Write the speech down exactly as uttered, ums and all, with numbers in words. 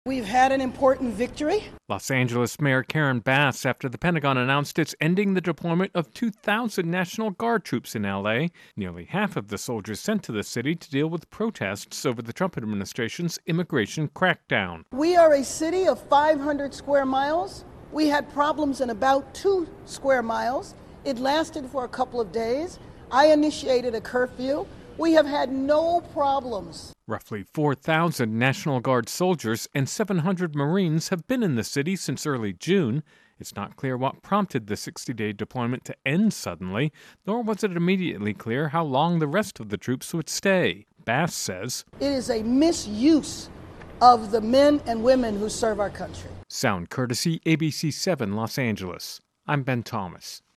We've had an important victory. Los Angeles Mayor Karen Bass after the Pentagon announced it's ending the deployment of two thousand National Guard troops in L A, nearly half of the soldiers sent to the city to deal with protests over the Trump administration's immigration crackdown. We are a city of five hundred square miles. We had problems in about two square miles. It lasted for a couple of days. I initiated a curfew. We have had no problems. Roughly four thousand National Guard soldiers and seven hundred Marines have been in the city since early June. It's not clear what prompted the sixty-day deployment to end suddenly, nor was it immediately clear how long the rest of the troops would stay. Bass says, "It is a misuse of the men and women who serve our country." Sound courtesy A B C seven Los Angeles. I'm Ben Thomas.